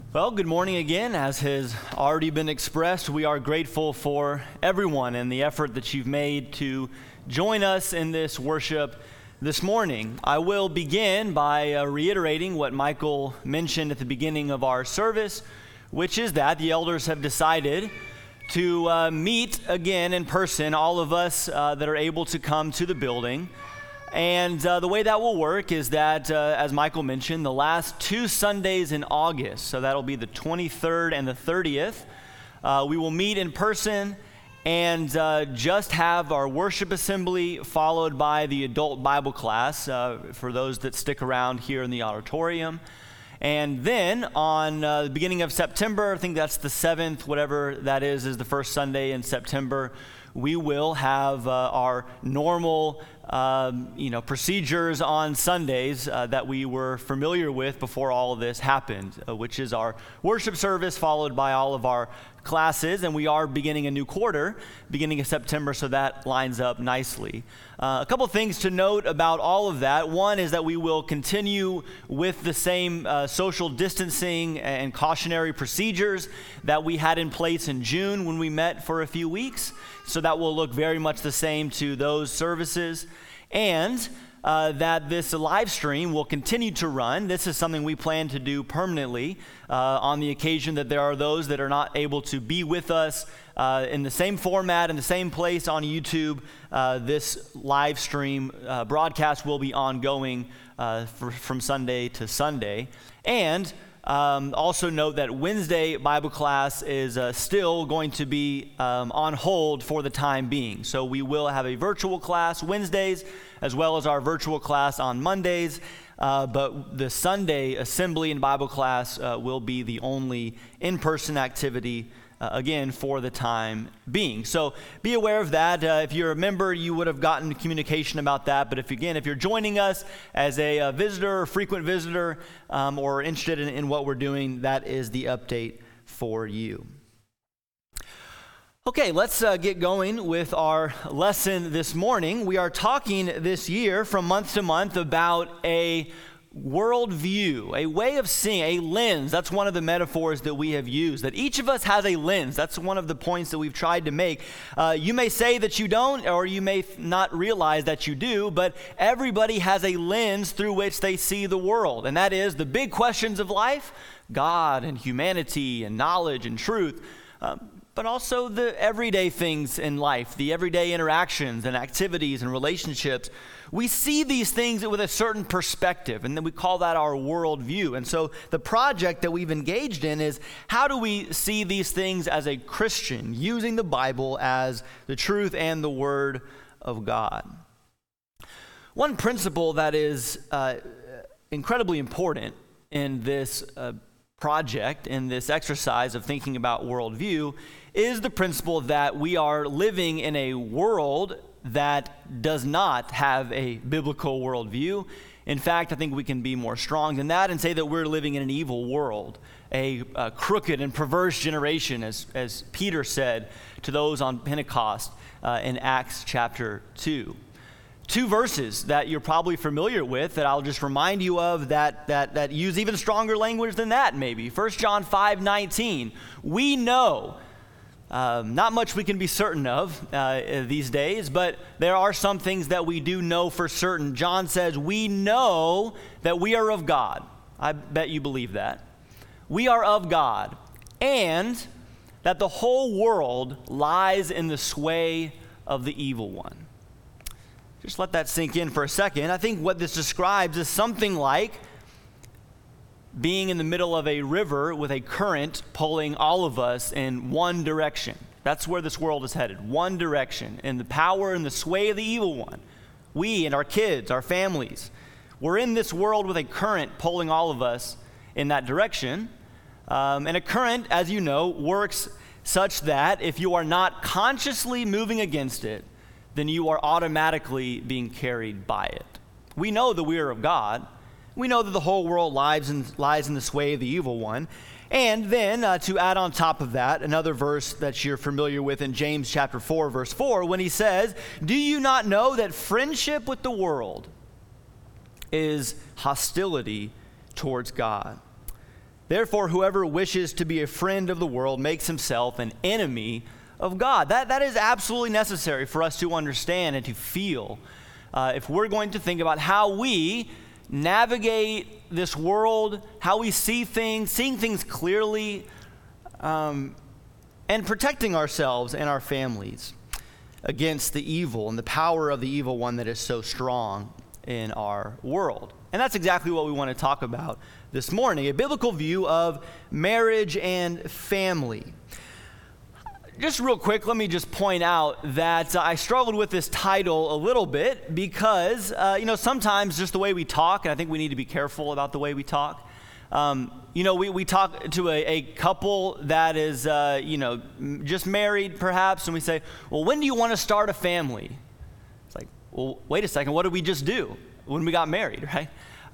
Well, good morning again. As has already been expressed, we are grateful for everyone and the effort that you've made to join us in this worship this morning. I will begin by reiterating what Michael mentioned at the beginning of our service, which is that the elders have decided to meet again in person, all of us that are able to come to the building. And the way that will work is that, as Michael mentioned, the last 2 Sundays in August, so that'll be the 23rd and the 30th, we will meet in person and just have our worship assembly followed by the adult Bible class for those that stick around here in the auditorium. And then on the beginning of September, I think that's the 7th, whatever that is the first Sunday in September, we will have our normal procedures on Sundays that we were familiar with before all of this happened, which is our worship service followed by all of our classes, and we are beginning a new quarter, beginning of September, so that lines up nicely. A couple things to note about all of that. One is that we will continue with the same social distancing and cautionary procedures that we had in place in June when we met for a few weeks, so that will look very much the same to those services. And that this live stream will continue to run. This is something we plan to do permanently on the occasion that there are those that are not able to be with us in the same format, in the same place on YouTube. This live stream broadcast will be ongoing from Sunday to Sunday. And also note that Wednesday Bible class is still going to be on hold for the time being. So we will have a virtual class Wednesdays as well as our virtual class on Mondays. But the Sunday assembly and Bible class will be the only in-person activity again for the time being. So be aware of that. If you're a member, you would have gotten communication about that. But if you're joining us as a visitor or frequent visitor or interested in what we're doing, that is the update for you. Okay, let's get going with our lesson this morning. We are talking this year from month to month about a worldview, a way of seeing, a lens. That's one of the metaphors that we have used, that each of us has a lens. That's one of the points that we've tried to make. You may say that you don't, or you may not realize that you do, but everybody has a lens through which they see the world, and that is the big questions of life, God and humanity and knowledge and truth, but also the everyday things in life, the everyday interactions and activities and relationships. We see these things with a certain perspective, and then we call that our worldview. And so the project that we've engaged in is, how do we see these things as a Christian, using the Bible as the truth and the Word of God? One principle that is incredibly important in this project, in this exercise of thinking about worldview, is the principle that we are living in a world that does not have a biblical worldview. In fact, I think we can be more strong than that and say that we're living in an evil world, a crooked and perverse generation, as Peter said to those on Pentecost in Acts chapter 2. 2 verses that you're probably familiar with that I'll just remind you of that use even stronger language than that maybe. 1 John 5:19. We know, not much we can be certain of these days, but there are some things that we do know for certain. John says, we know that we are of God. I bet you believe that. We are of God, and that the whole world lies in the sway of the evil one. Just let that sink in for a second. I think what this describes is something like being in the middle of a river with a current pulling all of us in one direction. That's where this world is headed, one direction, in the power and the sway of the evil one. We and our kids, our families, we're in this world with a current pulling all of us in that direction. And a current, as you know, works such that if you are not consciously moving against it, then you are automatically being carried by it. We know that we are of God. We know that the whole world lies in the sway of the evil one. And then to add on top of that, another verse that you're familiar with in James chapter 4, verse 4, when he says, do you not know that friendship with the world is hostility towards God? Therefore, whoever wishes to be a friend of the world makes himself an enemy of God. That is absolutely necessary for us to understand and to feel if we're going to think about how we navigate this world, how we see things, seeing things clearly, and protecting ourselves and our families against the evil and the power of the evil one that is so strong in our world. And that's exactly what we want to talk about this morning, a biblical view of marriage and family. Just real quick, let me just point out that I struggled with this title a little bit because, sometimes just the way we talk, and I think we need to be careful about the way we talk. We talk to a couple that is, just married perhaps, and we say, well, when do you want to start a family? It's like, well, wait a second, what did we just do when we got married, right?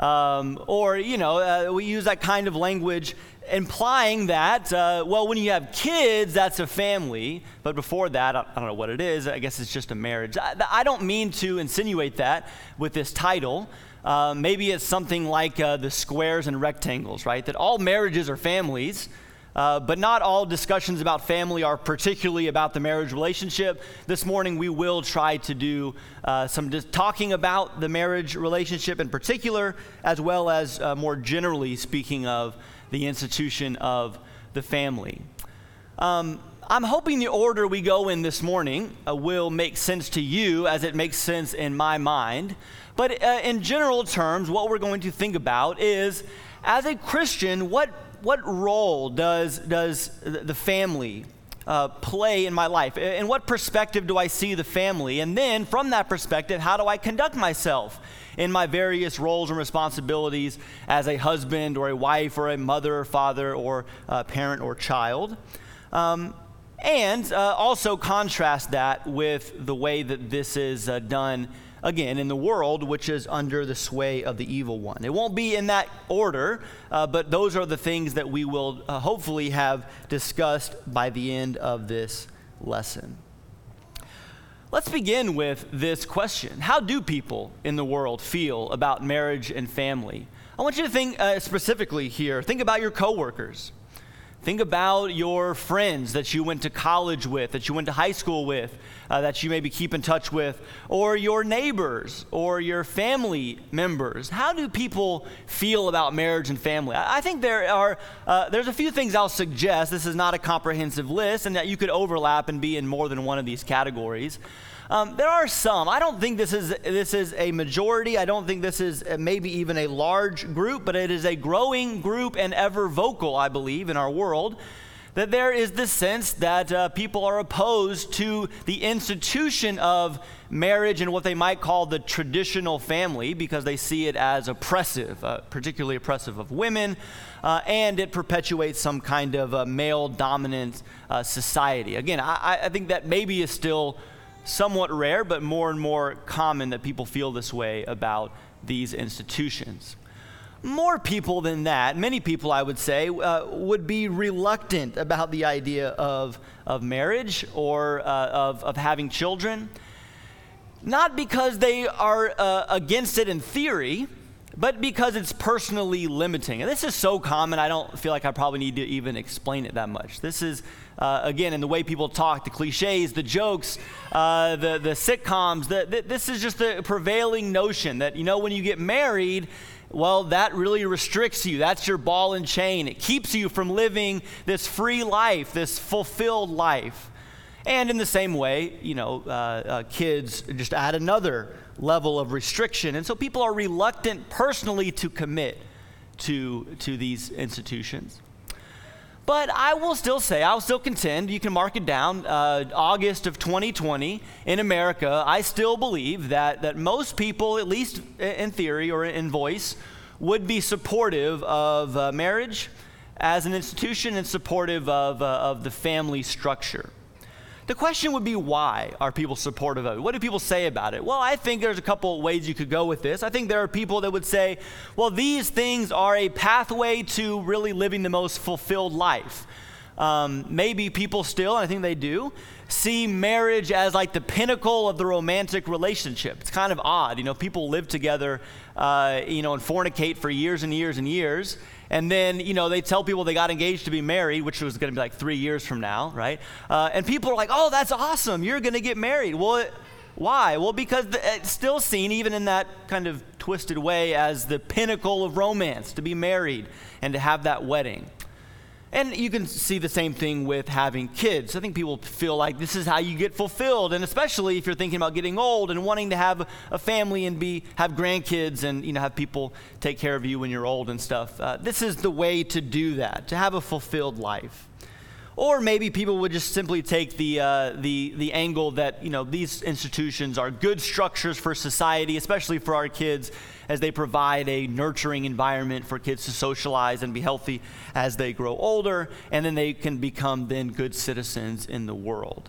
We use that kind of language implying that, when you have kids, that's a family. But before that, I don't know what it is. I guess it's just a marriage. I don't mean to insinuate that with this title. Maybe it's something like the squares and rectangles, right? That all marriages are families. But not all discussions about family are particularly about the marriage relationship. This morning we will try to do some talking about the marriage relationship in particular, as well as more generally speaking of the institution of the family. I'm hoping the order we go in this morning will make sense to you as it makes sense in my mind. But in general terms, what we're going to think about is, as a Christian, what role does the family play in my life? In what perspective do I see the family? And then from that perspective, how do I conduct myself in my various roles and responsibilities as a husband or a wife or a mother or father or parent or child? And also contrast that with the way that this is done again, in the world, which is under the sway of the evil one. It won't be in that order, but those are the things that we will hopefully have discussed by the end of this lesson. Let's begin with this question. How do people in the world feel about marriage and family? I want you to think specifically here. Think about your coworkers. Think about your friends that you went to college with, that you went to high school with, that you maybe keep in touch with, or your neighbors, or your family members. How do people feel about marriage and family? I think there's a few things I'll suggest. This is not a comprehensive list, and that you could overlap and be in more than one of these categories. There are some. I don't think this is a majority. I don't think this is maybe even a large group, but it is a growing group and ever vocal, I believe, in our world, that there is this sense that people are opposed to the institution of marriage and what they might call the traditional family because they see it as oppressive, particularly oppressive of women, and it perpetuates some kind of male-dominant society. Again, I think that maybe is still somewhat rare, but more and more common that people feel this way about these institutions. More people than that, many people I would say, would be reluctant about the idea of marriage or of having children. Not because they are against it in theory, but because it's personally limiting. And this is so common, I don't feel like I probably need to even explain it that much. This is, again, in the way people talk, the cliches, the jokes, the sitcoms, this is just the prevailing notion that, when you get married, well, that really restricts you. That's your ball and chain. It keeps you from living this free life, this fulfilled life. And in the same way, kids just add another level of restriction. And so people are reluctant personally to commit to these institutions. But I'll still contend, you can mark it down, August of 2020 in America, I still believe that most people, at least in theory or in voice, would be supportive of marriage as an institution and supportive of the family structure. The question would be, why are people supportive of it? What do people say about it? Well, I think there's a couple ways you could go with this. I think there are people that would say, well, these things are a pathway to really living the most fulfilled life. Maybe people still, and I think they do, see marriage as like the pinnacle of the romantic relationship. It's kind of odd. People live together, and fornicate for years and years and years. And then, they tell people they got engaged to be married, which was going to be like 3 years from now, right? And people are like, oh, that's awesome. You're going to get married. Well, why? Well, because it's still seen, even in that kind of twisted way, as the pinnacle of romance, to be married and to have that wedding. And you can see the same thing with having kids. I think people feel like this is how you get fulfilled, and especially if you're thinking about getting old and wanting to have a family and have grandkids and have people take care of you when you're old and stuff. This is the way to do that, to have a fulfilled life. Or maybe people would just simply take the angle that these institutions are good structures for society, especially for our kids, as they provide a nurturing environment for kids to socialize and be healthy as they grow older, and then they can become then good citizens in the world.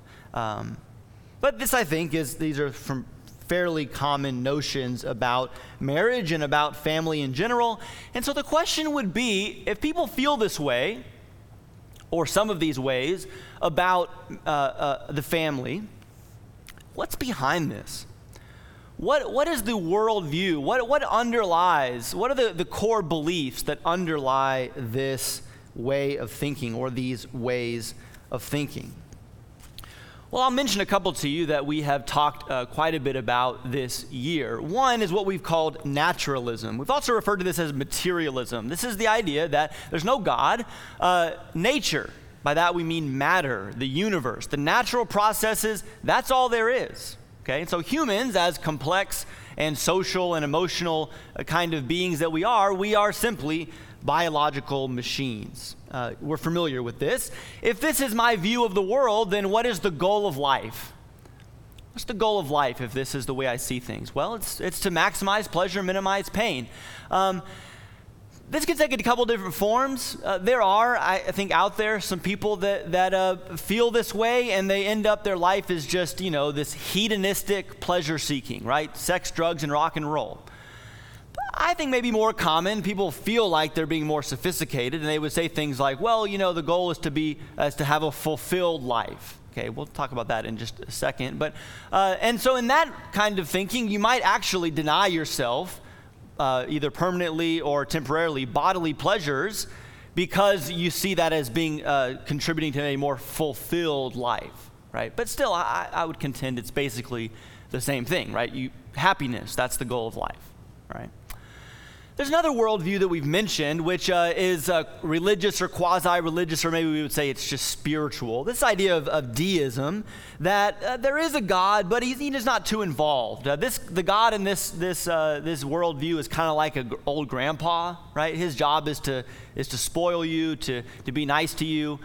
But this, I think, these are from fairly common notions about marriage and about family in general. And so the question would be, if people feel this way, or some of these ways, about the family, what's behind this? What is the worldview? What underlies, what are the core beliefs that underlie this way of thinking or these ways of thinking? Well, I'll mention a couple to you that we have talked quite a bit about this year. One is what we've called naturalism. We've also referred to this as materialism. This is the idea that there's no God. Nature, by that we mean matter, the universe, the natural processes, that's all there is. Okay, and so humans, as complex and social and emotional kind of beings that we are simply biological machines. We're familiar with this. If this is my view of the world, then what is the goal of life? What's the goal of life if this is the way I see things? Well, it's to maximize pleasure, minimize pain. This can take a couple different forms. There are, I think, out there some people that feel this way, and they end up, their life is just, this hedonistic pleasure seeking, right? Sex, drugs, and rock and roll. But I think maybe more common, people feel like they're being more sophisticated, and they would say things like, well, the goal is to have a fulfilled life. Okay, we'll talk about that in just a second. But and so in that kind of thinking, you might actually deny yourself either permanently or temporarily bodily pleasures because you see that as being contributing to a more fulfilled life, right? But still, I would contend it's basically the same thing, right? Happiness, that's the goal of life, right? There's another worldview that we've mentioned, which is religious or quasi-religious, or maybe we would say it's just spiritual. This idea of deism, that there is a God, but he is not too involved. The God in this worldview is kind of like an old grandpa, right? His job is to spoil you, to be nice to you.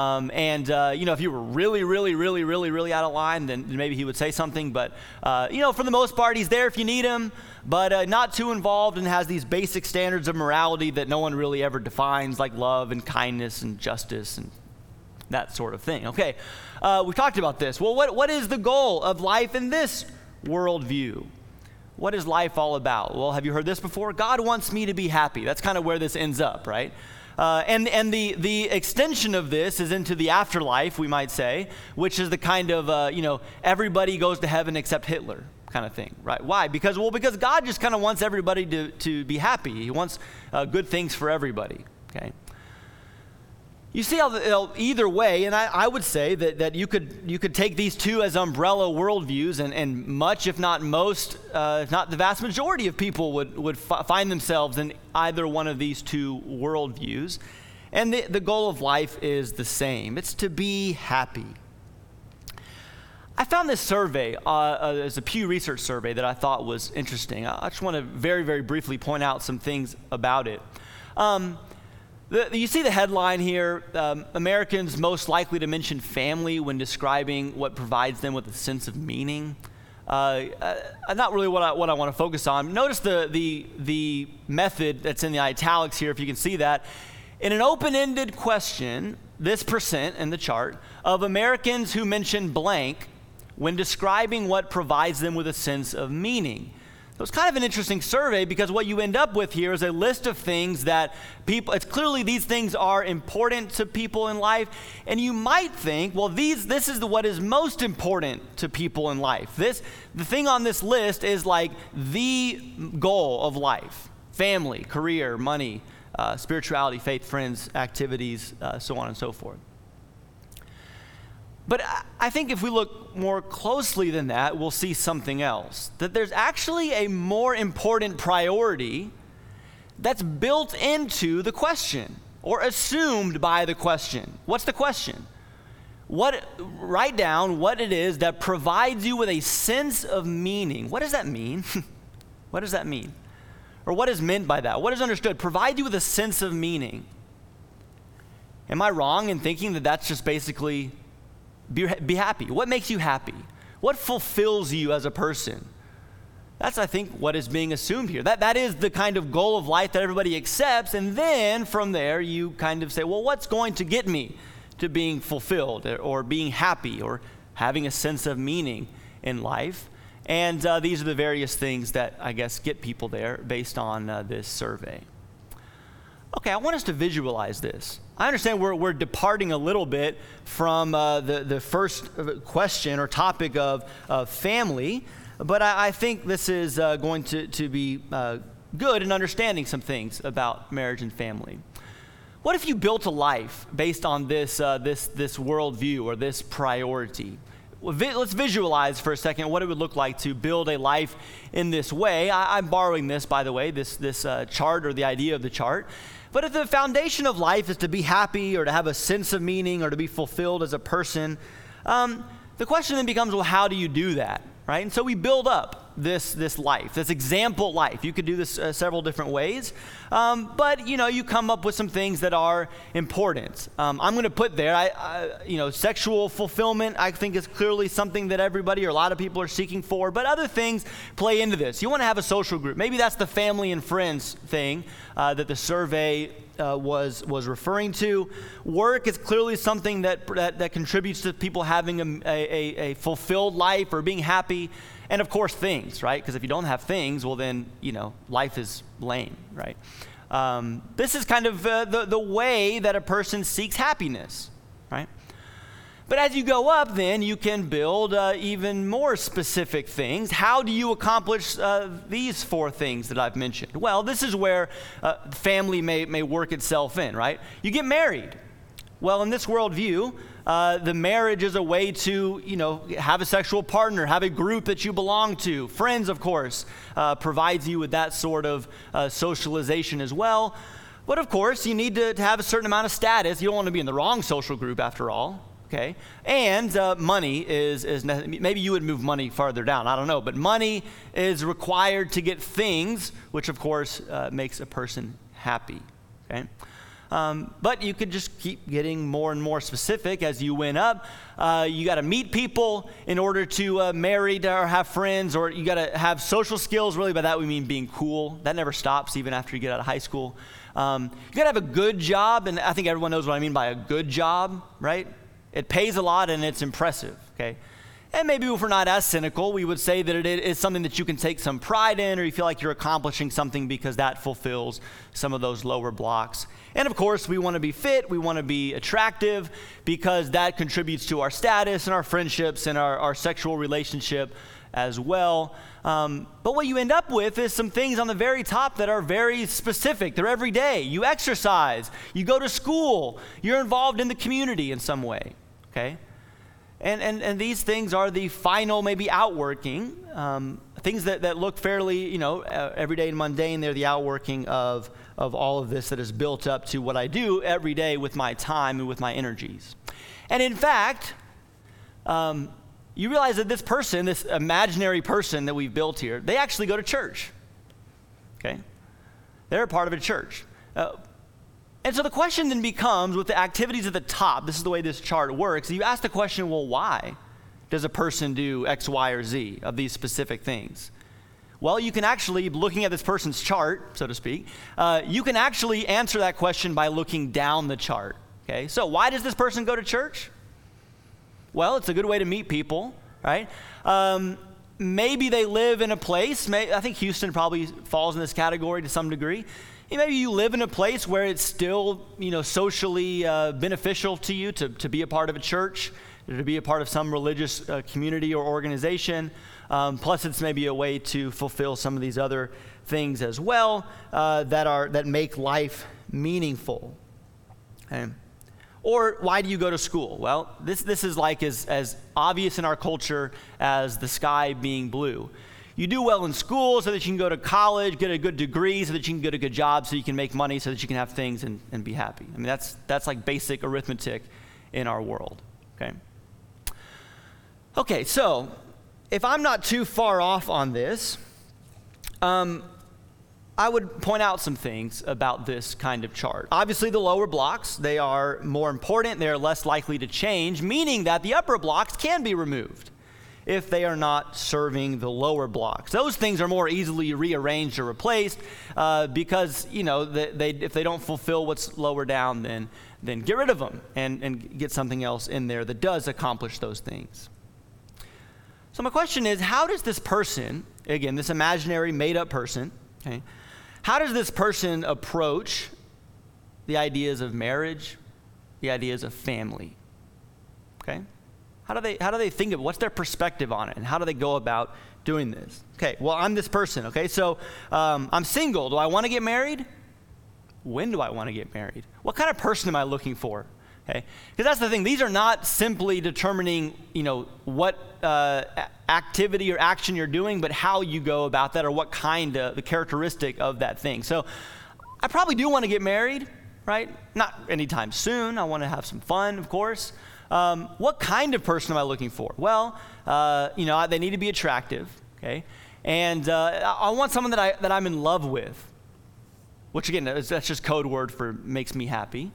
If you were really, really, really, really, really out of line, then maybe he would say something. But, for the most part, he's there if you need him, but not too involved, and has these basic standards of morality that no one really ever defines, like love and kindness and justice and that sort of thing. Okay, we've talked about this. Well, what is the goal of life in this worldview? What is life all about? Well, have you heard this before? God wants me to be happy. That's kind of where this ends up, right? And the extension of this is into the afterlife, we might say, which is the kind of, everybody goes to heaven except Hitler kind of thing, right? Why? Because God just kind of wants everybody to be happy. He wants good things for everybody, okay? You see how either way, and I would say that you could take these two as umbrella worldviews, and much, if not most, if not the vast majority of people would find themselves in either one of these two worldviews. And the goal of life is the same. It's to be happy. I found this survey, as a Pew Research survey, that I thought was interesting. I just want to very, very briefly point out some things about it. You see the headline here, Americans most likely to mention family when describing what provides them with a sense of meaning. Not really what I want to focus on. Notice the method that's in the italics here, if you can see that. In an open-ended question, this percent in the chart of Americans who mention blank when describing what provides them with a sense of meaning. So it's kind of an interesting survey because what you end up with here is a list of things that it's clearly these things are important to people in life, and you might think, well, this is what is most important to people in life. The thing on this list is like the goal of life: family, career, money, spirituality, faith, friends, activities, so on and so forth. But I think if we look more closely than that, we'll see something else. That there's actually a more important priority that's built into the question or assumed by the question. What's the question? Write down what it is that provides you with a sense of meaning. What does that mean? What does that mean? Or what is meant by that? What is understood? Provide you with a sense of meaning. Am I wrong in thinking that that's just basically be happy? What makes you happy? What fulfills you as a person? That's, I think, what is being assumed here. That is the kind of goal of life that everybody accepts, and then from there you kind of say, well, what's going to get me to being fulfilled or being happy or having a sense of meaning in life? And these are the various things that, I guess, get people there based on this survey. Okay, I want us to visualize this. I understand we're departing a little bit from the first question or topic of family, but I think this is going to be good in understanding some things about marriage and family. What if you built a life based on this worldview or this priority? Let's visualize for a second what it would look like to build a life in this way. I'm borrowing this, by the way, this chart or the idea of the chart. But if the foundation of life is to be happy or to have a sense of meaning or to be fulfilled as a person, the question then becomes, well, how do you do that, right? And so we build up this life, this example life. You could do this several different ways, but you come up with some things that are important. I'm going to put there, sexual fulfillment. I think is clearly something that everybody or a lot of people are seeking for. But other things play into this. You want to have a social group. Maybe that's the family and friends thing that the survey was referring to. Work is clearly something that contributes to people having a fulfilled life or being happy. And of course, things, right? Because if you don't have things, well then, life is lame, right? This is kind of the way that a person seeks happiness, right? But as you go up, then you can build even more specific things. How do you accomplish these four things that I've mentioned? Well, this is where family may work itself in, right? You get married. Well, in this worldview, the marriage is a way to, have a sexual partner, have a group that you belong to. Friends, of course, provides you with that sort of socialization as well. But of course, you need to have a certain amount of status. You don't want to be in the wrong social group after all. Okay, and money is maybe you would move money farther down. I don't know, but money is required to get things, which of course makes a person happy. Okay, but you could just keep getting more and more specific as you went up. You got to meet people in order to marry or have friends, or you got to have social skills. Really, by that we mean being cool. That never stops, even after you get out of high school. You got to have a good job, and I think everyone knows what I mean by a good job, right? It pays a lot and it's impressive, okay? And maybe if we're not as cynical, we would say that it is something that you can take some pride in, or you feel like you're accomplishing something because that fulfills some of those lower blocks. And of course, we want to be fit, we want to be attractive, because that contributes to our status and our friendships and our sexual relationship as well. But what you end up with is some things on the very top that are very specific. They're every day. You exercise, you go to school, you're involved in the community in some way, okay? And these things are the final maybe outworking, things that look fairly, everyday and mundane. They're the outworking of all of this that is built up to what I do every day with my time and with my energies. And in fact, you realize that this person, this imaginary person that we've built here, they actually go to church, okay? They're a part of a church. And so the question then becomes, with the activities at the top, this is the way this chart works, you ask the question, well, why does a person do X, Y, or Z of these specific things? Well, you can actually, looking at this person's chart, so to speak, you can actually answer that question by looking down the chart, okay? So why does this person go to church? Well, it's a good way to meet people, right? Maybe they live in a place, I think Houston probably falls in this category to some degree. Maybe you live in a place where it's still, socially beneficial to you to be a part of a church, to be a part of some religious community or organization. Plus, it's maybe a way to fulfill some of these other things as well that make life meaningful. Okay? Or why do you go to school? Well, this is like as obvious in our culture as the sky being blue. You do well in school so that you can go to college, get a good degree so that you can get a good job, so you can make money, so that you can have things and be happy. I mean, that's like basic arithmetic in our world, okay? Okay, so if I'm not too far off on this, I would point out some things about this kind of chart. Obviously, the lower blocks, they are more important. They are less likely to change, meaning that the upper blocks can be removed if they are not serving the lower blocks. Those things are more easily rearranged or replaced because, if they don't fulfill what's lower down, then get rid of them and get something else in there that does accomplish those things. So my question is, how does this person, again, this imaginary made-up person, okay, how does this person approach the ideas of marriage, the ideas of family? Okay? How do they think of it? What's their perspective on it? And how do they go about doing this? Okay, well, I'm this person, okay? So I'm single. Do I want to get married? When do I want to get married? What kind of person am I looking for? Okay? Because that's the thing. These are not simply determining, what activity or action you're doing, but how you go about that or what kind of the characteristic of that thing. So I probably do want to get married, right? Not anytime soon. I want to have some fun, of course. What kind of person am I looking for? Well, they need to be attractive, okay? And I want someone that I'm in love with, which again, that's just code word for makes me happy.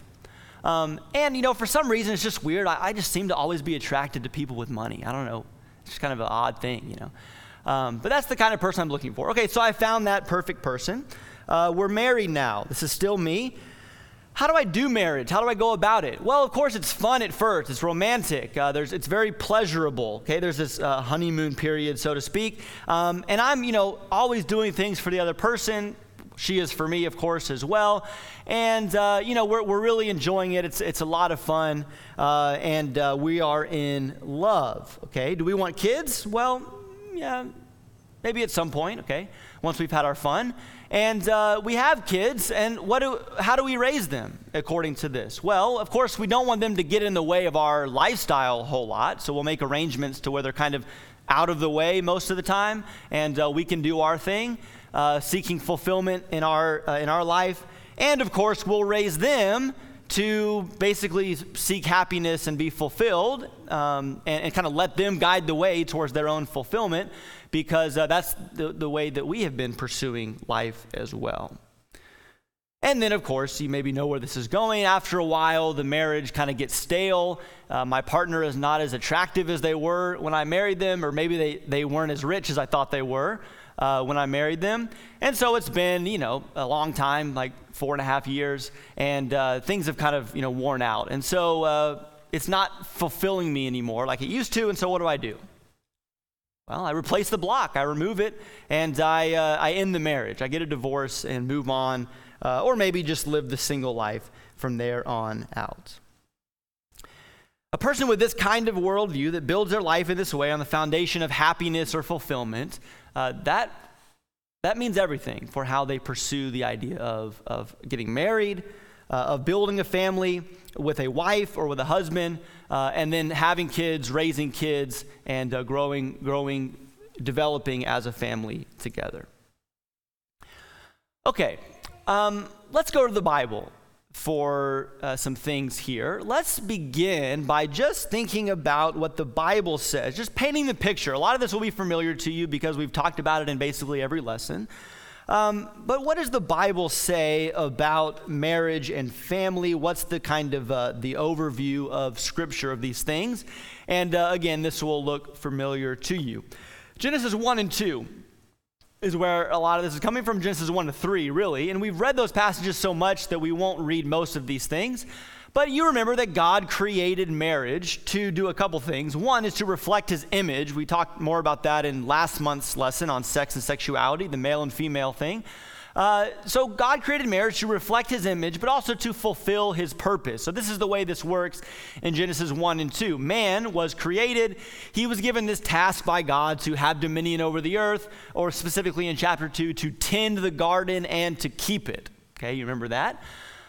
And for some reason, it's just weird. I just seem to always be attracted to people with money. I don't know. It's just kind of an odd thing, But that's the kind of person I'm looking for. Okay, so I found that perfect person. We're married now. This is still me. How do I do marriage? How do I go about it? Well, of course, it's fun at first. It's romantic. It's very pleasurable. Okay, there's this honeymoon period, so to speak. And I'm, always doing things for the other person. She is for me, of course, as well. And, we're really enjoying it. It's a lot of fun. And we are in love, okay? Do we want kids? Well, yeah, maybe at some point, okay, once we've had our fun. And we have kids, and how do we raise them according to this? Well, of course, we don't want them to get in the way of our lifestyle a whole lot, so we'll make arrangements to where they're kind of out of the way most of the time, and we can do our thing. Seeking fulfillment in our life. And of course, we'll raise them to basically seek happiness and be fulfilled and kind of let them guide the way towards their own fulfillment because that's the way that we have been pursuing life as well. And then, of course, you maybe know where this is going. After a while, the marriage kind of gets stale. My partner is not as attractive as they were when I married them, or maybe they weren't as rich as I thought they were when I married them. And so it's been, a long time, like 4.5 years, and things have kind of, worn out. And so it's not fulfilling me anymore like it used to, and so what do? Well, I replace the block. I remove it, and I end the marriage. I get a divorce and move on, or maybe just live the single life from there on out. A person with this kind of worldview that builds their life in this way on the foundation of happiness or fulfillment, that means everything for how they pursue the idea of getting married, of building a family with a wife or with a husband, and then having kids, raising kids, and growing, developing as a family together. Okay, let's go to the Bible for some things here. Let's begin by just thinking about what the Bible says, just painting the picture. A lot of this will be familiar to you because we've talked about it in basically every lesson. But what does the Bible say about marriage and family? What's the kind of the overview of Scripture of these things? And again, this will look familiar to you. Genesis 1 and 2 is where a lot of this is coming from. Genesis 1 to 3, really. And we've read those passages so much that we won't read most of these things. But you remember that God created marriage to do a couple things. One is to reflect his image. We talked more about that in last month's lesson on sex and sexuality, the male and female thing. So God created marriage to reflect his image, but also to fulfill his purpose. So this is the way this works in Genesis 1 and 2. Man was created. He was given this task by God to have dominion over the earth, or specifically in chapter 2, to tend the garden and to keep it. Okay, you remember that?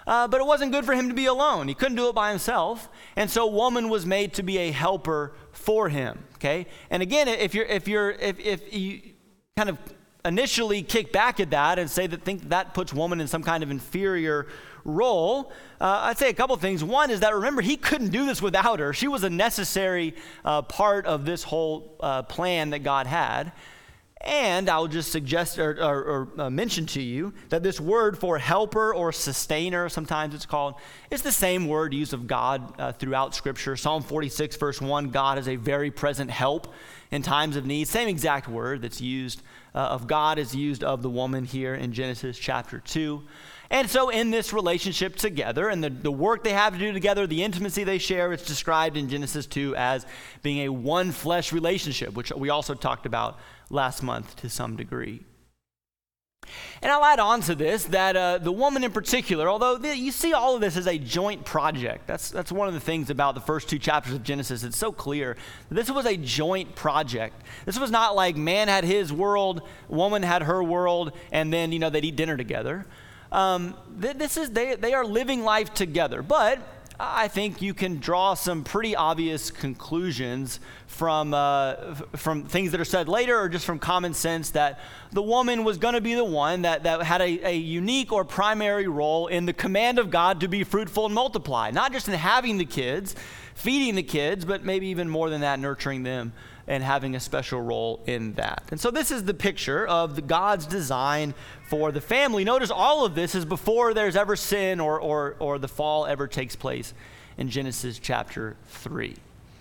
but it wasn't good for him to be alone. He couldn't do it by himself. And so woman was made to be a helper for him, okay? And again, if you kind of initially kick back at that and say think that puts woman in some kind of inferior role, I'd say a couple things. One is that, remember, he couldn't do this without her. She was a necessary part of this whole plan that God had. And I'll just suggest or mention to you that this word for helper or sustainer, sometimes it's called, is the same word used of God throughout Scripture. Psalm 46, verse 1, God is a very present help in times of need. Same exact word that's used of God is used of the woman here in Genesis chapter 2. And so in this relationship together and the work they have to do together, the intimacy they share, it's described in Genesis 2 as being a one flesh relationship, which we also talked about last month to some degree. And I'll add on to this that the woman in particular, although you see all of this as a joint project, that's one of the things about the first 2 chapters of Genesis. It's so clear. This was a joint project. This was not like man had his world, woman had her world, and then they'd eat dinner together. They are living life together, but I think you can draw some pretty obvious conclusions from things that are said later or just from common sense that the woman was going to be the one that had a unique or primary role in the command of God to be fruitful and multiply, not just in having the kids, feeding the kids, but maybe even more than that, nurturing them and having a special role in that. And so this is the picture of God's design for the family. Notice all of this is before there's ever sin or the fall ever takes place in Genesis chapter 3.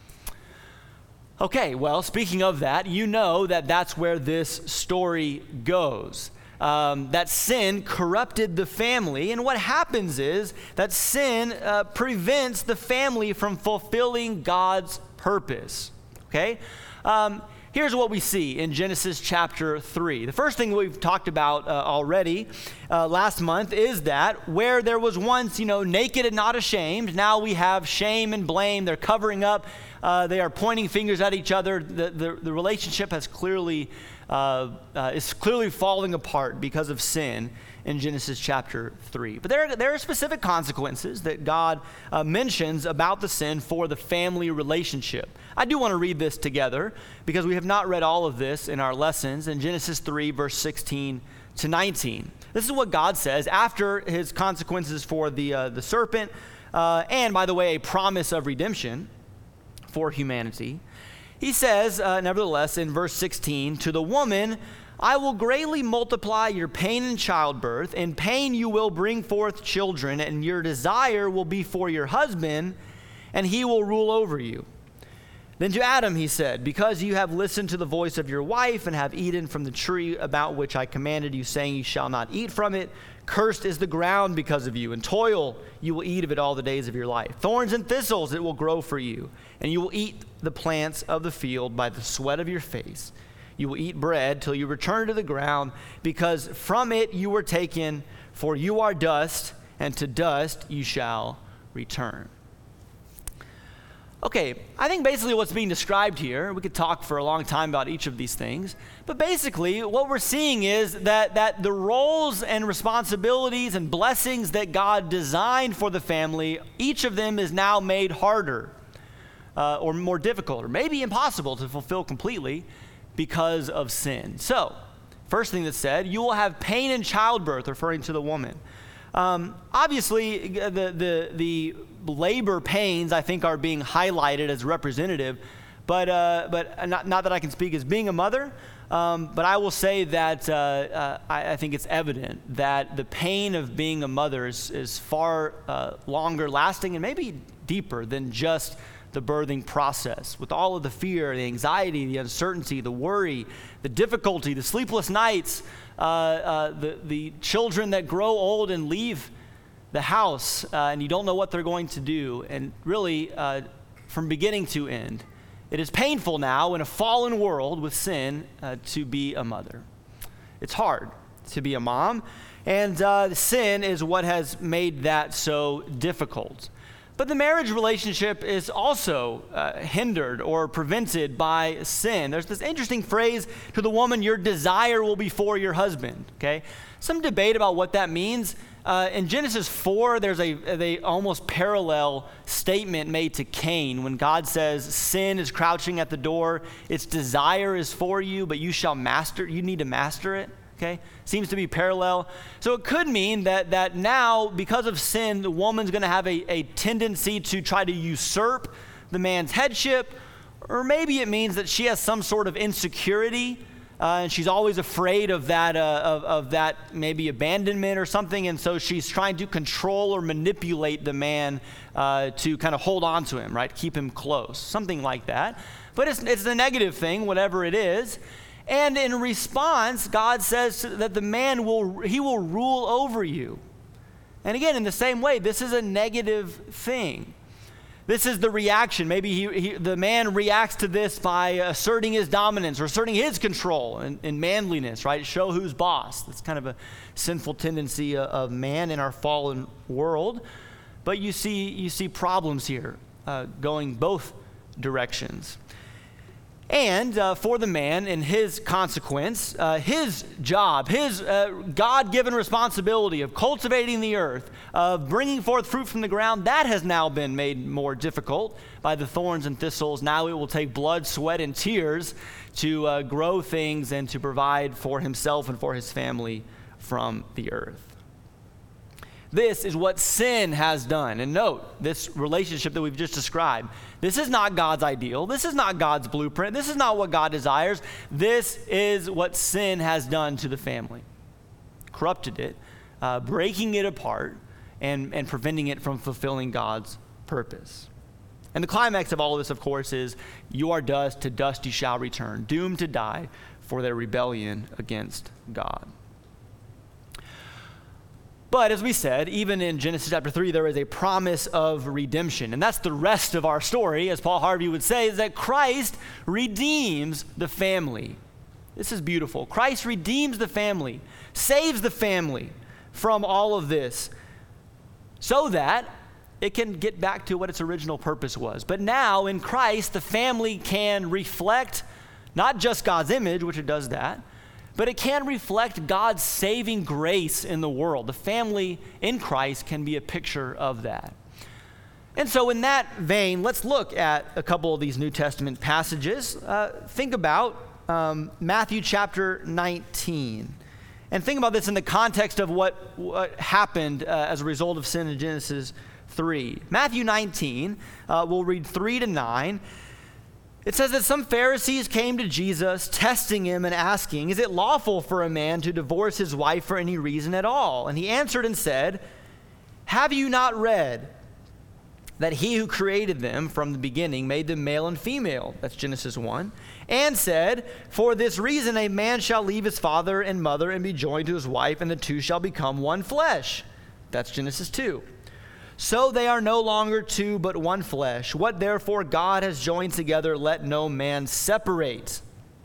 Okay, well, speaking of that, that's where this story goes. That sin corrupted the family, and what happens is that sin prevents the family from fulfilling God's purpose. Okay? Here's what we see in Genesis chapter 3. The first thing we've talked about already last month is that where there was once, naked and not ashamed, now we have shame and blame. They're covering up. They are pointing fingers at each other. The relationship has is clearly falling apart because of sin in Genesis chapter 3. But there are specific consequences that God mentions about the sin for the family relationship. I do want to read this together because we have not read all of this in our lessons in Genesis 3, verse 16 to 19. This is what God says after his consequences for the serpent and, by the way, a promise of redemption for humanity. He says, nevertheless, in verse 16, to the woman, I will greatly multiply your pain in childbirth. In pain you will bring forth children, and your desire will be for your husband, and he will rule over you. Then to Adam he said, because you have listened to the voice of your wife and have eaten from the tree about which I commanded you, saying you shall not eat from it, cursed is the ground because of you, and toil you will eat of it all the days of your life. Thorns and thistles it will grow for you, and you will eat the plants of the field by the sweat of your face. You will eat bread till you return to the ground, because from it you were taken, for you are dust, and to dust you shall return. Okay, I think basically what's being described here, we could talk for a long time about each of these things, but basically what we're seeing is that the roles and responsibilities and blessings that God designed for the family, each of them is now made harder or more difficult or maybe impossible to fulfill completely because of sin. So, first thing that's said, you will have pain in childbirth, referring to the woman. Obviously, the labor pains, I think, are being highlighted as representative, but not that I can speak as being a mother, but I will say that I think it's evident that the pain of being a mother is far longer lasting and maybe deeper than just the birthing process, with all of the fear, the anxiety, the uncertainty, the worry, the difficulty, the sleepless nights, the children that grow old and leave the house and you don't know what they're going to do, and really from beginning to end. It is painful now in a fallen world with sin to be a mother. It's hard to be a mom, and sin is what has made that so difficult. But the marriage relationship is also hindered or prevented by sin. There's this interesting phrase to the woman, your desire will be for your husband, okay? Some debate about what that means. In Genesis 4, there's a almost parallel statement made to Cain when God says, sin is crouching at the door, its desire is for you, but you need to master it. Okay? Seems to be parallel. So it could mean that now, because of sin, the woman's going to have a tendency to try to usurp the man's headship, or maybe it means that she has some sort of insecurity, and she's always afraid of that maybe abandonment or something, and so she's trying to control or manipulate the man to kind of hold on to him, right? Keep him close, something like that. But it's a negative thing, whatever it is. And in response, God says that the man will rule over you. And again, in the same way, this is a negative thing. This is the reaction. Maybe the man reacts to this by asserting his dominance or asserting his control and manliness, right? Show who's boss. That's kind of a sinful tendency of man in our fallen world. But you see problems here going both directions. And for the man and his consequence, his job, his God-given responsibility of cultivating the earth, of bringing forth fruit from the ground, that has now been made more difficult by the thorns and thistles. Now it will take blood, sweat, and tears to grow things and to provide for himself and for his family from the earth. This is what sin has done. And note, this relationship that we've just described, this is not God's ideal. This is not God's blueprint. This is not what God desires. This is what sin has done to the family. Corrupted it, breaking it apart, and preventing it from fulfilling God's purpose. And the climax of all of this, of course, is you are dust, to dust you shall return, doomed to die for their rebellion against God. But as we said, even in Genesis chapter 3, there is a promise of redemption. And that's the rest of our story, as Paul Harvey would say, is that Christ redeems the family. This is beautiful. Christ redeems the family, saves the family from all of this so that it can get back to what its original purpose was. But now in Christ, the family can reflect not just God's image, which it does that, but it can reflect God's saving grace in the world. The family in Christ can be a picture of that. And so in that vein, let's look at a couple of these New Testament passages. Think about Matthew chapter 19. And think about this in the context of what happened as a result of sin in Genesis 3. Matthew 19, we'll read 3-9. It says that some Pharisees came to Jesus, testing him and asking, "Is it lawful for a man to divorce his wife for any reason at all?" And he answered and said, "Have you not read that he who created them from the beginning made them male and female?" That's Genesis 1. "And said, 'For this reason a man shall leave his father and mother and be joined to his wife, and the two shall become one flesh.' That's Genesis 2. 'So they are no longer two, but one flesh. What therefore God has joined together, let no man separate.'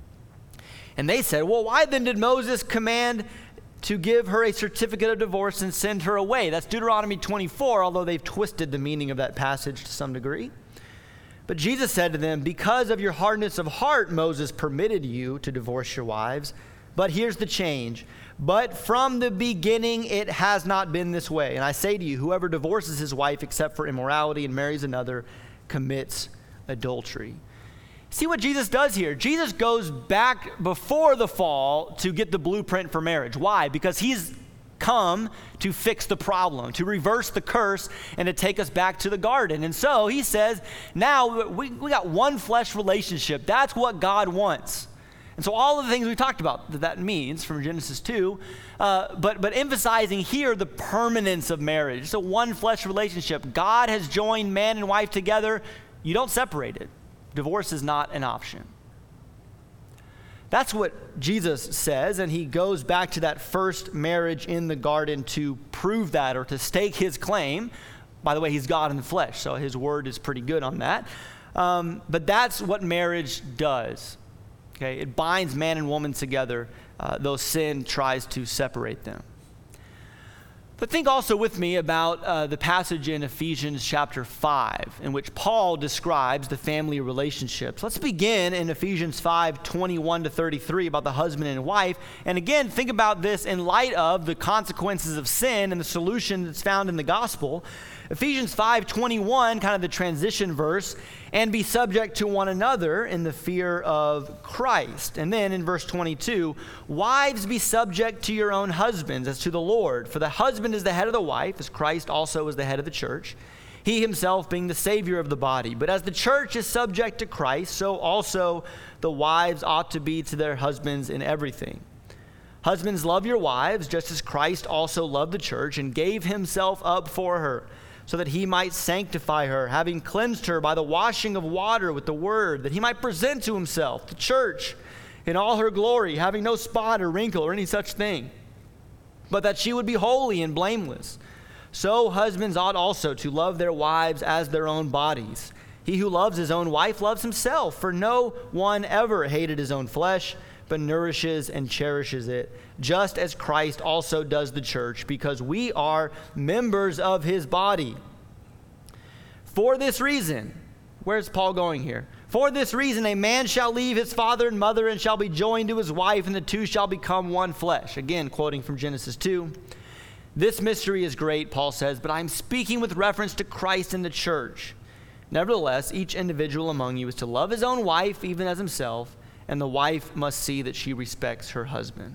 And they said, 'Well, why then did Moses command to give her a certificate of divorce and send her away?'" That's Deuteronomy 24, although they've twisted the meaning of that passage to some degree. But Jesus said to them, "Because of your hardness of heart, Moses permitted you to divorce your wives. But here's the change. But from the beginning it has not been this way. And I say to you, whoever divorces his wife except for immorality and marries another commits adultery." See what Jesus does here? Jesus goes back before the fall to get the blueprint for marriage. Why? Because he's come to fix the problem, to reverse the curse, and to take us back to the garden. And so he says, now we got one flesh relationship. That's what God wants. And so all of the things we talked about that means from Genesis 2, but emphasizing here the permanence of marriage. It's a one flesh relationship. God has joined man and wife together. You don't separate it. Divorce is not an option. That's what Jesus says, and he goes back to that first marriage in the garden to prove that or to stake his claim. By the way, he's God in the flesh, so his word is pretty good on that. But that's what marriage does. Okay, it binds man and woman together, though sin tries to separate them. But think also with me about the passage in Ephesians chapter 5, in which Paul describes the family relationships. Let's begin in Ephesians 5, 21 to 33 about the husband and wife. And again, think about this in light of the consequences of sin and the solution that's found in the gospel. Ephesians 5:21, kind of the transition verse, and be subject to one another in the fear of Christ. And then in verse 22, wives, be subject to your own husbands as to the Lord. For the husband is the head of the wife, as Christ also is the head of the church, he himself being the Savior of the body. But as the church is subject to Christ, so also the wives ought to be to their husbands in everything. Husbands, love your wives, just as Christ also loved the church and gave himself up for her, so that he might sanctify her, having cleansed her by the washing of water with the word, that he might present to himself the church in all her glory, having no spot or wrinkle or any such thing, but that she would be holy and blameless. So husbands ought also to love their wives as their own bodies. He who loves his own wife loves himself, for no one ever hated his own flesh, but nourishes and cherishes it, just as Christ also does the church, because we are members of his body. For this reason, where's Paul going here? For this reason, a man shall leave his father and mother and shall be joined to his wife, and the two shall become one flesh. Again, quoting from Genesis 2. This mystery is great, Paul says, but I'm speaking with reference to Christ and the church. Nevertheless, each individual among you is to love his own wife, even as himself, and the wife must see that she respects her husband.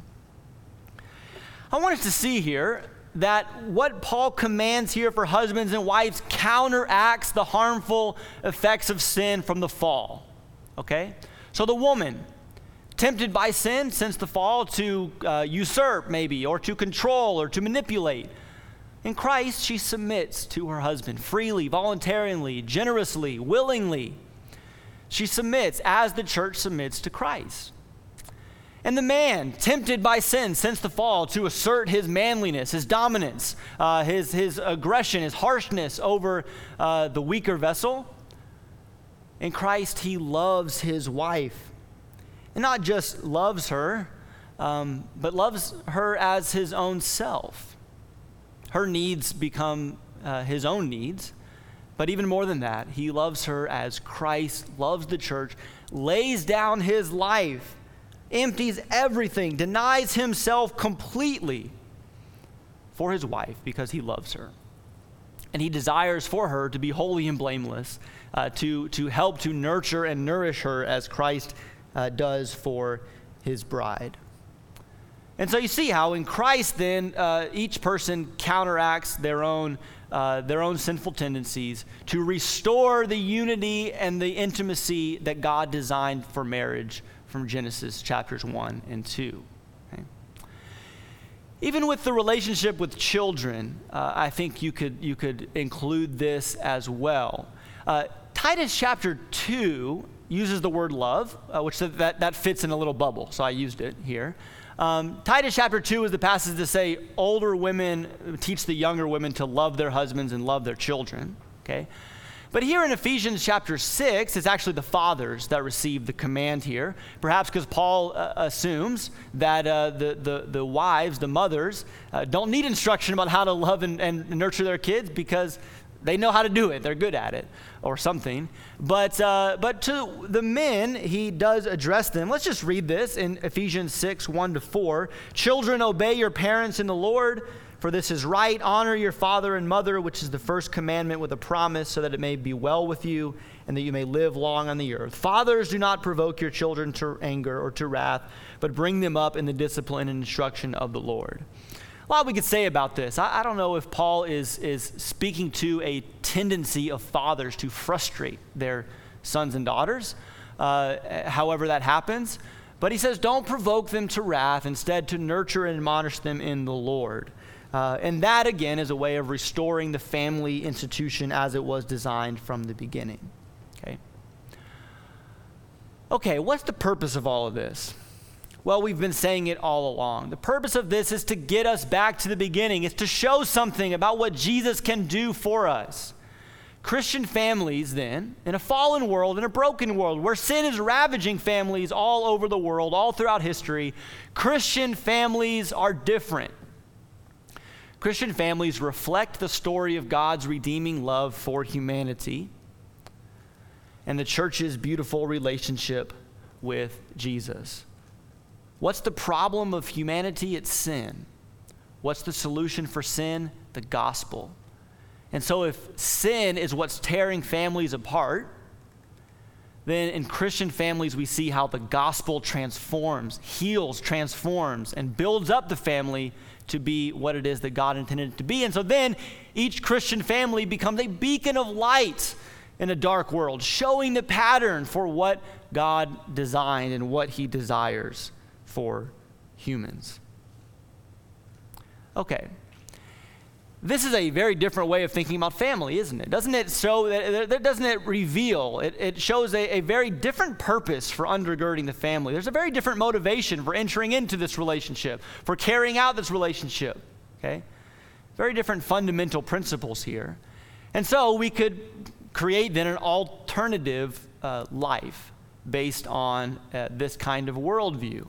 I want us to see here that what Paul commands here for husbands and wives counteracts the harmful effects of sin from the fall. Okay? So the woman, tempted by sin since the fall to usurp maybe, or to control, or to manipulate. In Christ, she submits to her husband freely, voluntarily, generously, willingly. She submits as the church submits to Christ. And the man, tempted by sin since the fall to assert his manliness, his dominance, his aggression, his harshness over the weaker vessel, in Christ he loves his wife. And not just loves her, but loves her as his own self. Her needs become his own needs. But even more than that, he loves her as Christ loves the church, lays down his life, empties everything, denies himself completely for his wife because he loves her. And he desires for her to be holy and blameless, to help to nurture and nourish her as Christ does for his bride. And so you see how in Christ then each person counteracts their own sinful tendencies to restore the unity and the intimacy that God designed for marriage from Genesis chapters 1 and 2. Okay? Even with the relationship with children, I think you could include this as well. Titus chapter 2 uses the word love, which that fits in a little bubble, so I used it here. Titus chapter 2 is the passage to say older women teach the younger women to love their husbands and love their children. Okay, but here in Ephesians chapter 6, it's actually the fathers that receive the command here. Perhaps because Paul assumes that the wives, the mothers, don't need instruction about how to love and nurture their kids because they know how to do it. They're good at it or something. But to the men, he does address them. Let's just read this in Ephesians 6, 1-4. Children, obey your parents in the Lord, for this is right. Honor your father and mother, which is the first commandment with a promise, so that it may be well with you and that you may live long on the earth. Fathers, do not provoke your children to anger or to wrath, but bring them up in the discipline and instruction of the Lord. A lot we could say about this. I don't know if Paul is speaking to a tendency of fathers to frustrate their sons and daughters, however that happens. But he says, don't provoke them to wrath, instead to nurture and admonish them in the Lord. And that, again, is a way of restoring the family institution as it was designed from the beginning. Okay, what's the purpose of all of this? Well, we've been saying it all along. The purpose of this is to get us back to the beginning. It's to show something about what Jesus can do for us. Christian families, then, in a fallen world, in a broken world, where sin is ravaging families all over the world, all throughout history, Christian families are different. Christian families reflect the story of God's redeeming love for humanity and the church's beautiful relationship with Jesus. What's the problem of humanity? It's sin. What's the solution for sin? The gospel. And so if sin is what's tearing families apart, then in Christian families we see how the gospel transforms, heals, transforms, and builds up the family to be what it is that God intended it to be. And so then each Christian family becomes a beacon of light in a dark world, showing the pattern for what God designed and what he desires for humans. Okay. This is a very different way of thinking about family, isn't it? Doesn't it show that, doesn't it reveal, it shows a very different purpose for undergirding the family. There's a very different motivation for entering into this relationship, for carrying out this relationship, okay? Very different fundamental principles here. And so we could create then an alternative life based on this kind of worldview.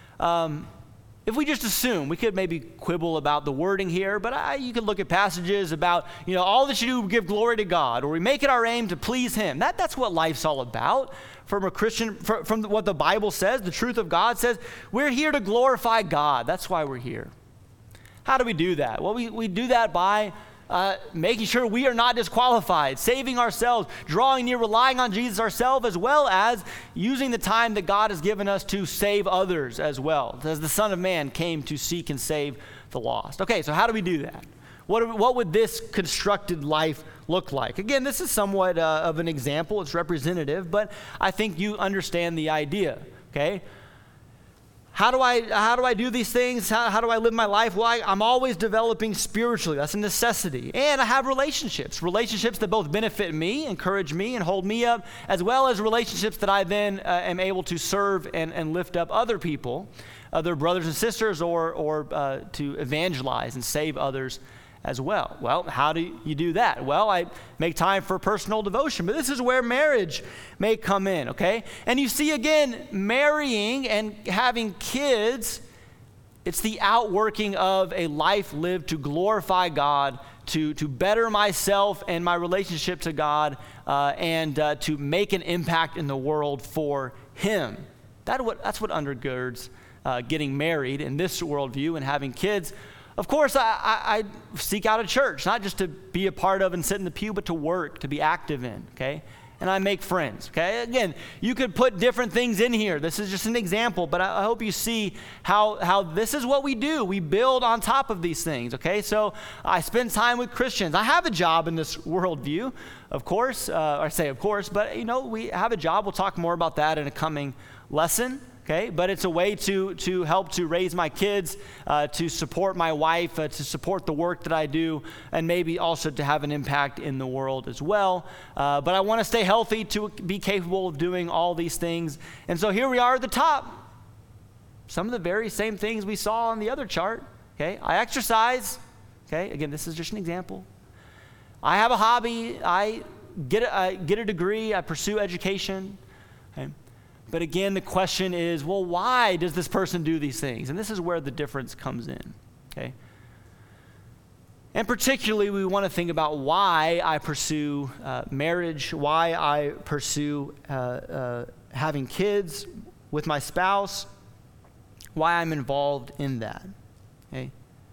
If we just assume, we could maybe quibble about the wording here, but you could look at passages about, all that you do give glory to God, or we make it our aim to please him. That's what life's all about. From a Christian, from what the Bible says, the truth of God says, we're here to glorify God. That's why we're here. How do we do that? Well, we do that by making sure we are not disqualified, saving ourselves, drawing near, relying on Jesus ourselves, as well as using the time that God has given us to save others as well, as the Son of Man came to seek and save the lost. Okay, so how do we do that? What would this constructed life look like? Again, this is somewhat of an example. It's representative, but I think you understand the idea, okay? How do I do these things? How do I live my life? Well, I'm always developing spiritually. That's a necessity. And I have relationships that both benefit me, encourage me, and hold me up, as well as relationships that I then am able to serve and lift up other people, other brothers and sisters, or to evangelize and save others as well. Well, how do you do that? Well, I make time for personal devotion, but this is where marriage may come in, okay? And you see, again, marrying and having kids, it's the outworking of a life lived to glorify God, to better myself and my relationship to God, and to make an impact in the world for him. That's what undergirds getting married in this worldview and having kids. Of course, I seek out a church, not just to be a part of and sit in the pew, but to work, to be active in, okay? And I make friends, okay? Again, you could put different things in here. This is just an example, but I hope you see how this is what we do. We build on top of these things, okay? So I spend time with Christians. I have a job in this worldview, of course, I say of course, but we have a job. We'll talk more about that in a coming lesson. Okay, but it's a way to help to raise my kids, to support my wife, to support the work that I do, and maybe also to have an impact in the world as well. But I want to stay healthy to be capable of doing all these things. And so here we are at the top. Some of the very same things we saw on the other chart. Okay, I exercise. Okay, again, this is just an example. I have a hobby. I get a degree. I pursue education. Okay. But again, the question is, well, why does this person do these things? And this is where the difference comes in, okay? And particularly, we want to think about why I pursue marriage, why I pursue having kids with my spouse, why I'm involved in that, okay?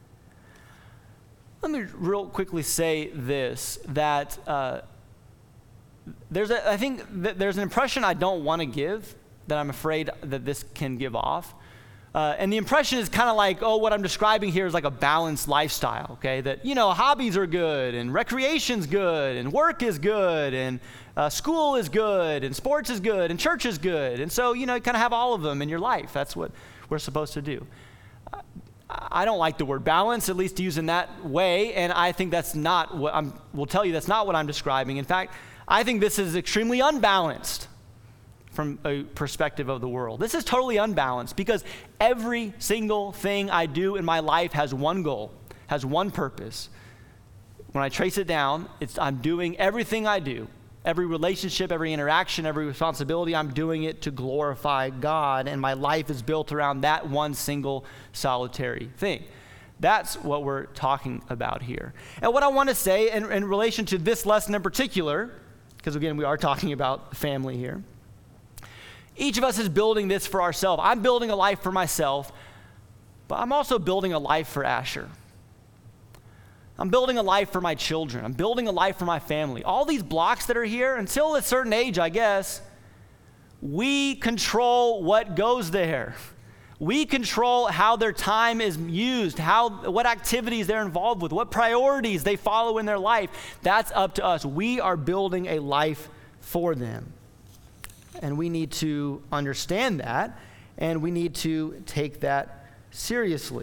Let me real quickly say this, that I think that there's an impression I don't want to give, that I'm afraid that this can give off. And the impression is kind of like, what I'm describing here is like a balanced lifestyle, okay? That, hobbies are good, and recreation's good, and work is good, and school is good, and sports is good, and church is good. And so, you kind of have all of them in your life. That's what we're supposed to do. I don't like the word balance, at least used in that way, and I think that's not what will tell you that's not what I'm describing. In fact, I think this is extremely unbalanced from a perspective of the world. This is totally unbalanced because every single thing I do in my life has one goal, has one purpose. When I trace it down, I'm doing everything I do, every relationship, every interaction, every responsibility, I'm doing it to glorify God, and my life is built around that one single solitary thing. That's what we're talking about here. And what I want to say in relation to this lesson in particular, because again, we are talking about family here, each of us is building this for ourselves. I'm building a life for myself, but I'm also building a life for Asher. I'm building a life for my children. I'm building a life for my family. All these blocks that are here, until a certain age, I guess, we control what goes there. We control how their time is used, what activities they're involved with, what priorities they follow in their life. That's up to us. We are building a life for them. And we need to understand that, and we need to take that seriously.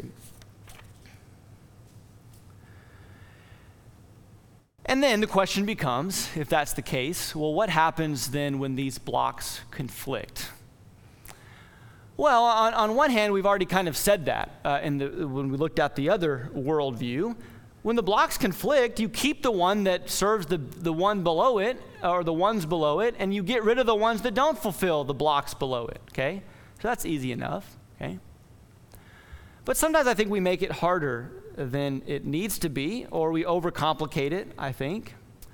And then the question becomes, if that's the case, well, what happens then when these blocks conflict? Well, on one hand, we've already kind of said that when we looked at the other worldview. When the blocks conflict, you keep the one that serves the one below it, or the ones below it, and you get rid of the ones that don't fulfill the blocks below it, okay? So that's easy enough, okay? But sometimes I think we make it harder than it needs to be, or we overcomplicate it, I think.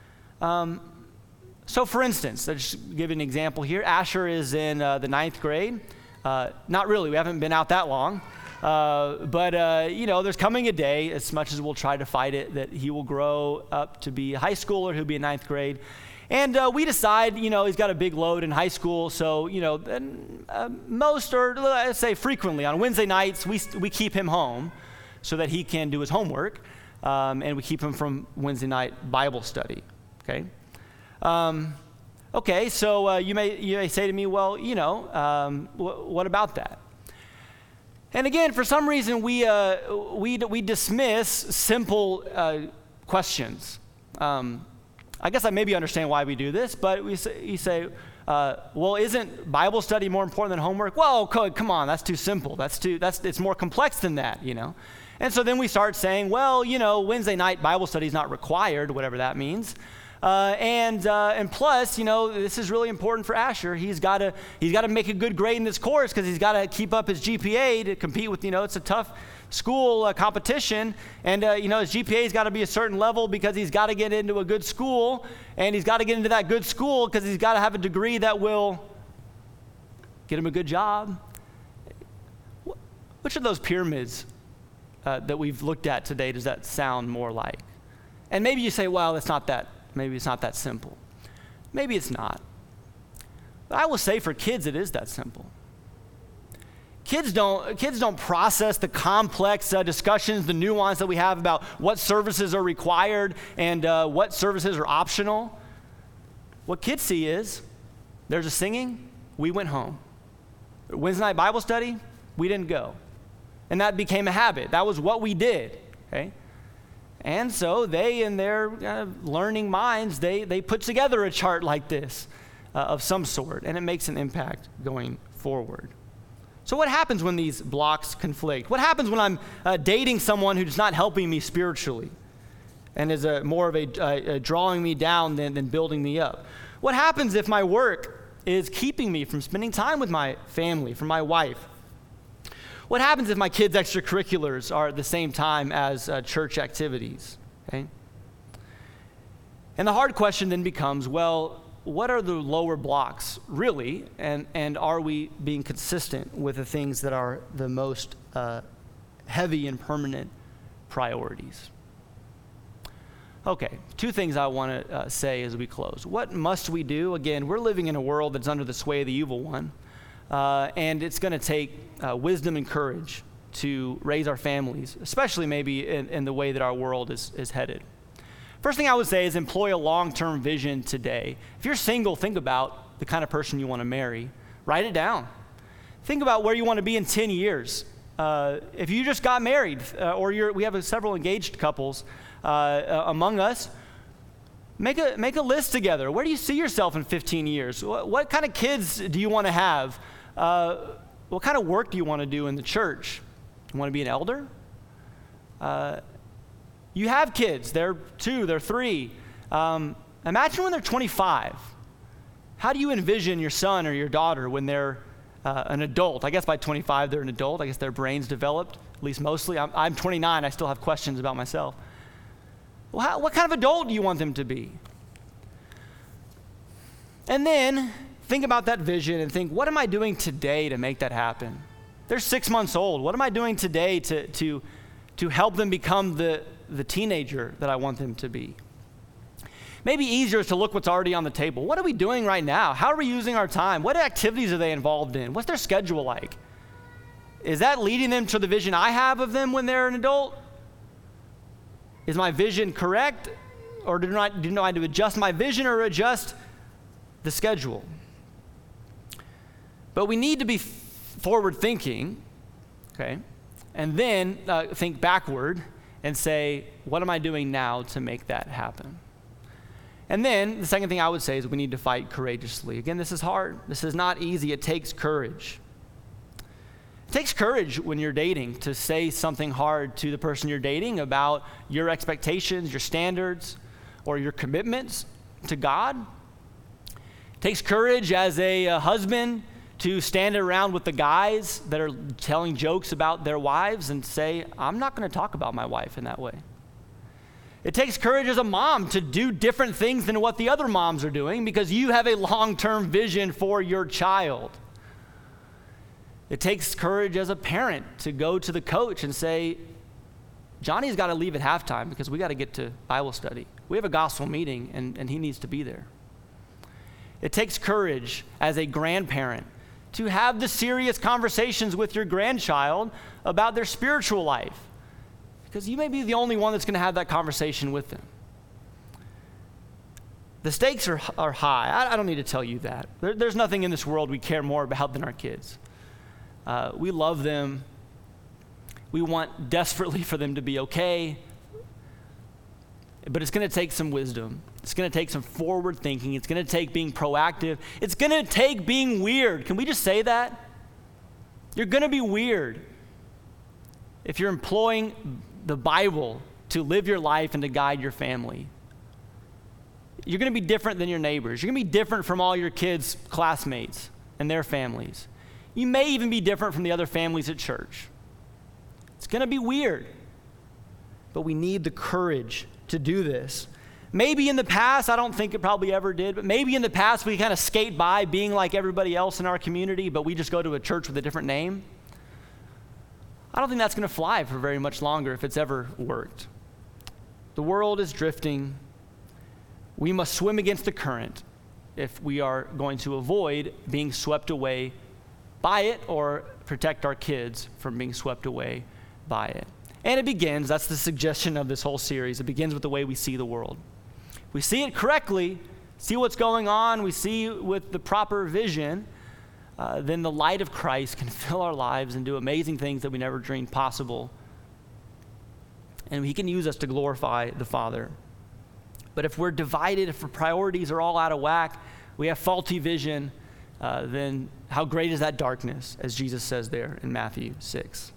So for instance, I'll just give you an example here. Asher is in the 9th grade. Not really, we haven't been out that long. But there's coming a day, as much as we'll try to fight it, that he will grow up to be a high schooler, he'll be in 9th grade. And we decide, he's got a big load in high school, so, most, or let's say frequently, on Wednesday nights, we keep him home so that he can do his homework, and we keep him from Wednesday night Bible study, okay? Okay, so you may say to me, well, what about that? And again, for some reason, we dismiss simple questions. I guess I maybe understand why we do this, but you say, well, isn't Bible study more important than homework? Well, come on, that's too simple. It's more complex than that, And so then we start saying, well, Wednesday night Bible study is not required, whatever that means. And plus, this is really important for Asher. He's got to make a good grade in this course because he's got to keep up his GPA to compete with, it's a tough school competition. And, his GPA's got to be a certain level because he's got to get into a good school. And he's got to get into that good school because he's got to have a degree that will get him a good job. Which of those pyramids that we've looked at today does that sound more like? And maybe you say, well, maybe it's not that simple. Maybe it's not. But I will say for kids, it is that simple. Kids don't process the complex discussions, the nuance that we have about what services are required and what services are optional. What kids see is, there's a singing, we went home. Wednesday night Bible study, we didn't go. And that became a habit. That was what we did, okay? And so they, in their learning minds, they put together a chart like this of some sort, and it makes an impact going forward. So what happens when these blocks conflict? What happens when I'm dating someone who's not helping me spiritually and is more of a drawing me down than building me up? What happens if my work is keeping me from spending time with my family, from my wife? What happens if my kids' extracurriculars are at the same time as church activities? Okay? And the hard question then becomes, well, what are the lower blocks really, and are we being consistent with the things that are the most heavy and permanent priorities? Okay, two things I want to say as we close. What must we do? Again, we're living in a world that's under the sway of the evil one. And it's going to take wisdom and courage to raise our families, especially maybe in the way that our world is headed. First thing I would say is employ a long-term vision today. If you're single, think about the kind of person you want to marry. Write it down. Think about where you want to be in 10 years. If you just got married, or we have several engaged couples among us, make a list together. Where do you see yourself in 15 years? What kind of kids do you want to have? What kind of work do you want to do in the church? You want to be an elder? You have kids. They're 2, they're 3. Imagine when they're 25. How do you envision your son or your daughter when they're an adult? I guess by 25 they're an adult. I guess their brain's developed. at least mostly. I'm 29, I still have questions about myself. Well, what kind of adult do you want them to be? And then think about that vision and think, what am I doing today to make that happen? They're 6 months old. What am I doing today to help them become the teenager that I want them to be? Maybe easier is to look what's already on the table. What are we doing right now? How are we using our time? What activities are they involved in? What's their schedule like? Is that leading them to the vision I have of them when they're an adult? Is my vision correct? Or do I need to adjust my vision or adjust the schedule? But we need to be forward thinking, okay? And then think backward and say, what am I doing now to make that happen? And then the second thing I would say is we need to fight courageously. Again, this is hard. This is not easy. It takes courage. It takes courage when you're dating to say something hard to the person you're dating about your expectations, your standards, or your commitments to God. It takes courage as a husband to stand around with the guys that are telling jokes about their wives and say, I'm not going to talk about my wife in that way. It takes courage as a mom to do different things than what the other moms are doing because you have a long-term vision for your child. It takes courage as a parent to go to the coach and say, Johnny's got to leave at halftime because we got to get to Bible study. We have a gospel meeting and he needs to be there. It takes courage as a grandparent to have the serious conversations with your grandchild about their spiritual life. Because you may be the only one that's going to have that conversation with them. The stakes are high. I don't need to tell you that. There's nothing in this world we care more about than our kids. We love them. We want desperately for them to be okay. But it's going to take some wisdom. It's going to take some forward thinking. It's going to take being proactive. It's going to take being weird. Can we just say that? You're going to be weird if you're employing the Bible to live your life and to guide your family. You're going to be different than your neighbors. You're going to be different from all your kids' classmates and their families. You may even be different from the other families at church. It's going to be weird, but we need the courage to do this. Maybe in the past, I don't think it probably ever did, but maybe in the past we kind of skate by being like everybody else in our community, but we just go to a church with a different name. I don't think that's going to fly for very much longer if it's ever worked. The world is drifting. We must swim against the current if we are going to avoid being swept away by it or protect our kids from being swept away by it. And it begins, that's the suggestion of this whole series, it begins with the way we see the world. We see it correctly, see what's going on, we see with the proper vision, then the light of Christ can fill our lives and do amazing things that we never dreamed possible. And he can use us to glorify the Father. But if we're divided, if our priorities are all out of whack, we have faulty vision, then how great is that darkness, as Jesus says there in Matthew 6.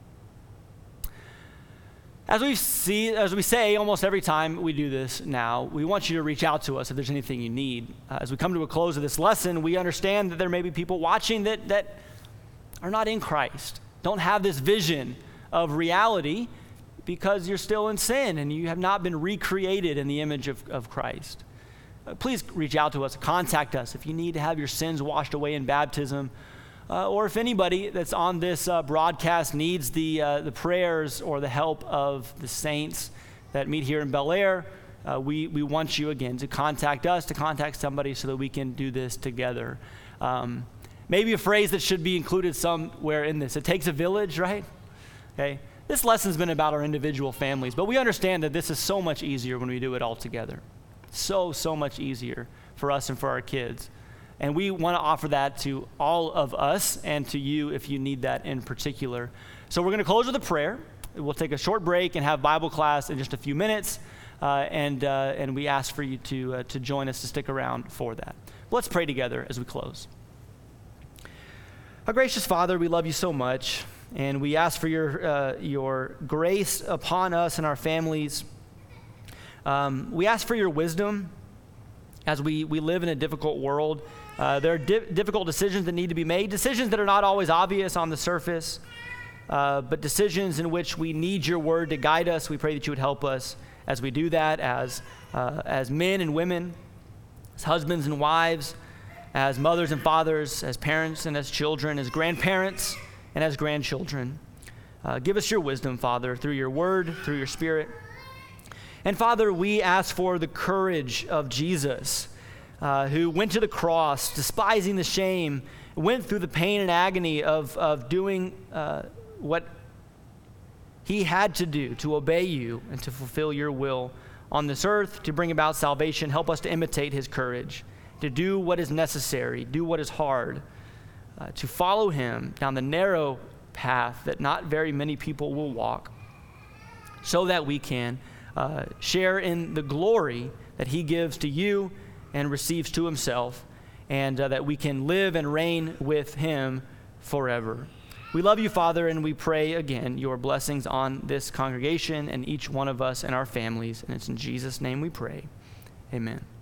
As we say almost every time we do this now, we want you to reach out to us if there's anything you need. As we come to a close of this lesson, we understand that there may be people watching that are not in Christ, don't have this vision of reality because you're still in sin and you have not been recreated in the image of Christ. Please reach out to us, contact us if you need to have your sins washed away in baptism. Or if anybody that's on this broadcast needs the prayers or the help of the saints that meet here in Bel Air, we want you again to contact us, to contact somebody so that we can do this together. Maybe a phrase that should be included somewhere in this. It takes a village, right? Okay. This lesson's been about our individual families, but we understand that this is so much easier when we do it all together. So much easier for us and for our kids. And we want to offer that to all of us and to you if you need that in particular. So we're going to close with a prayer. We'll take a short break and have Bible class in just a few minutes. And we ask for you to join us, to stick around for that. Let's pray together as we close. Our gracious Father, we love you so much. And we ask for your grace upon us and our families. We ask for your wisdom as we live in a difficult world. There are difficult decisions that need to be made, decisions that are not always obvious on the surface. but decisions in which we need your word to guide us. We pray that you would help us as we do that as men and women, as husbands and wives, as mothers and fathers, as parents and as children, as grandparents and as grandchildren. Give us your wisdom, Father, through your word, through your Spirit. And Father, we ask for the courage of Jesus, who went to the cross, despising the shame, went through the pain and agony of doing what he had to do to obey you and to fulfill your will on this earth, to bring about salvation. Help us to imitate his courage, to do what is necessary, do what is hard, to follow him down the narrow path that not very many people will walk, so that we can share in the glory that he gives to you and receives to himself, and that we can live and reign with him forever. We love you, Father, and we pray again your blessings on this congregation and each one of us and our families, and it's in Jesus' name we pray. Amen.